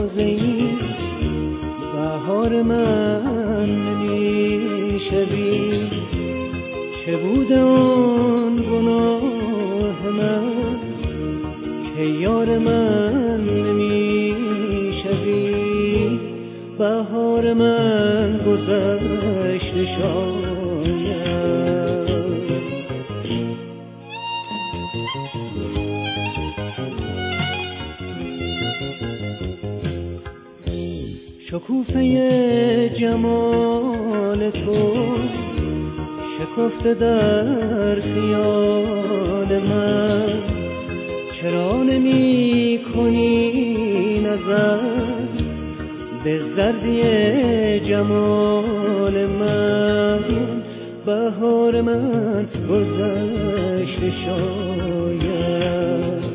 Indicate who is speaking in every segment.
Speaker 1: سازی بهار من نمیشوی، چه بود آن گناه من که یار من نمیشوی. بهار من گذشته شاید، شکوفه جمال تو شکفته در خیال من، چرا نمی کنی نظر به زردی جمال من؟ بهار من گذشته شاید،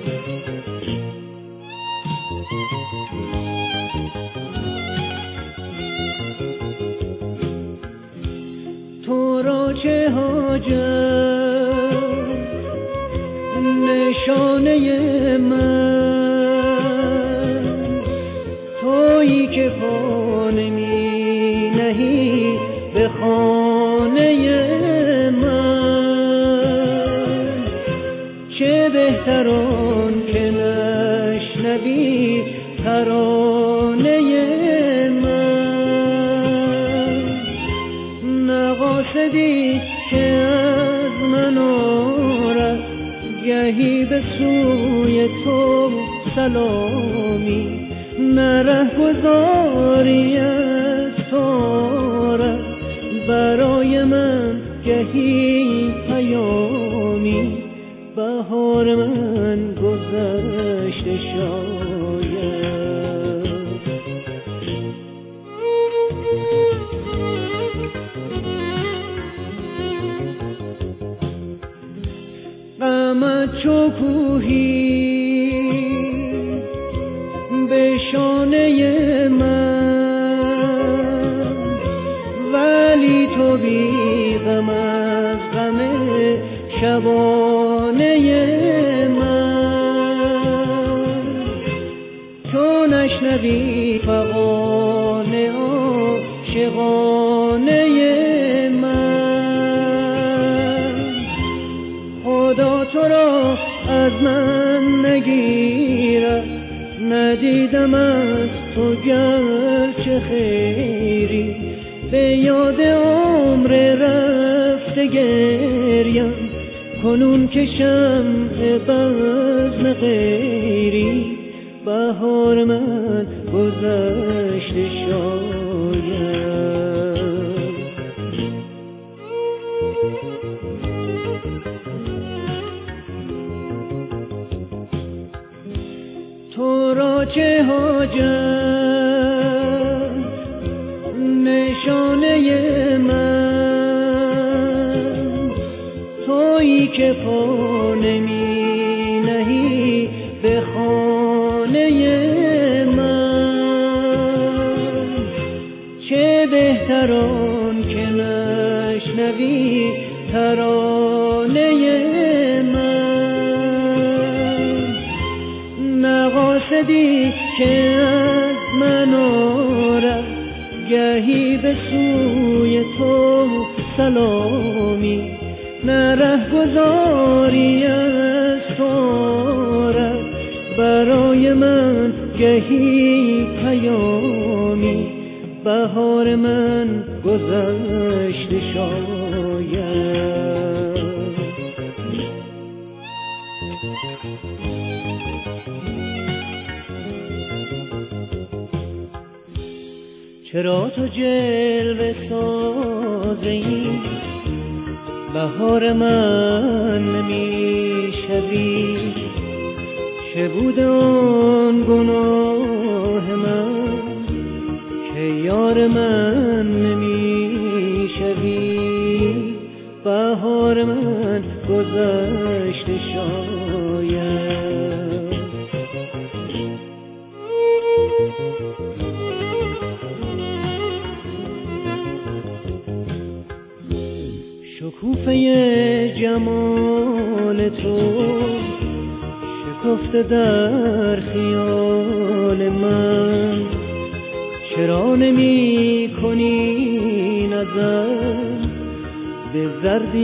Speaker 1: تو را چه حاجت نشانه من، تویی که پا نمی نهی به خانه من. چه بهتر آن که نشنوی ترانه من، نه قاصدی که از من آرد گهی به سوی تو سلامی، نه رهگذاری از تو آرد برای من گهی پیامی. بهار من گذشته شاید، غمت چو کوهی به شانه من، ولی تو بی غم از غم شبانه من. تو نشنوی فغان عاشقانه من، خدا تو را از من نگیرد، ندیدم از تو گرچه خیری. به یاد عمر رفته گریم، کنون که شمع بزم غیری. بهار من گذشته شاید، تو را چه حاجت نشانه من، تویی که پا نمی نهی به خانه من. چه بهتر آن که نشنوی ترانه من، نه قاصدی که از من آرد گهی به سوی تو سلامی، نه رهگذاری از تو آرد برای من گهی پیامی. بهار من گذشته شاید، چرا تو جلوه سازی بهار من نمیشوی؟ چه بود آن گناه من که یار من نمیشوی؟ بهار من گذشته شاید، شکوفه جمال تو شکفته در خیال من، زردی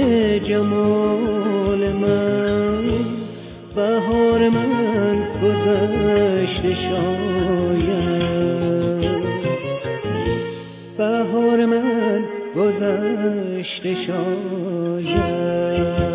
Speaker 1: جمال من، بهار من گذشته شاید، بهار من گذشته شاید.